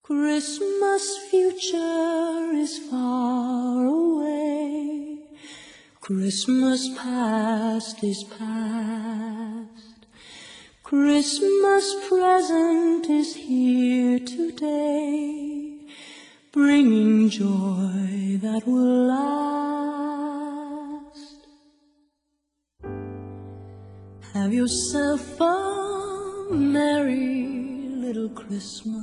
Christmas future is far away. Christmas past is past. Christmas present is here today, bringing joy that will last. Have yourself a merry little Christmas.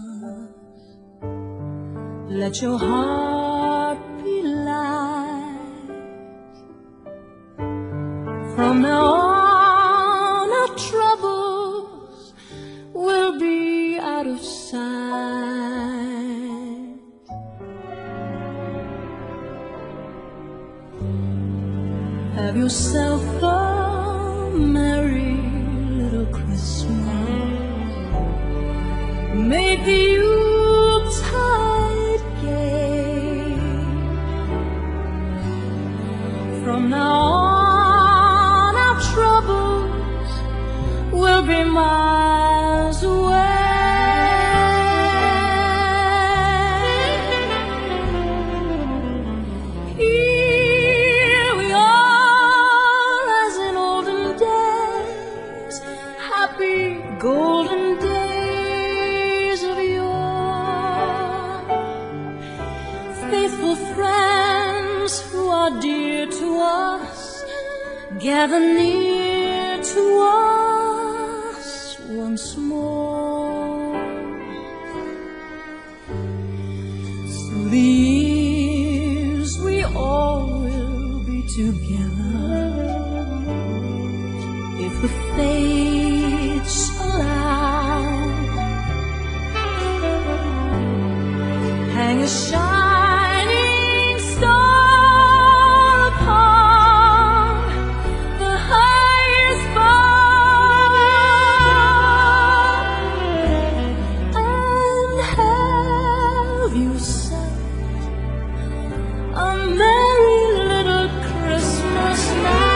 Let your heart be light. From now on, our troubles will be out of sight. Have yourself a merry little Christmas. Make the Yuletide gay. From now on, our troubles will be miles away. Here we are as in olden days, happy golden days of yore. Faithful friends who are dear to us, gather near to us once more. Through the years we all will be together, if the fates allow. Hang a shining star upon the highest bough, and have yourself a merry little Christmas now.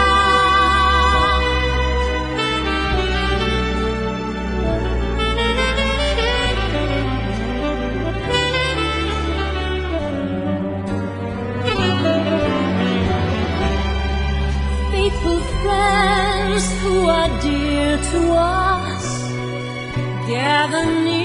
Faithful friends who are dear to us, gather near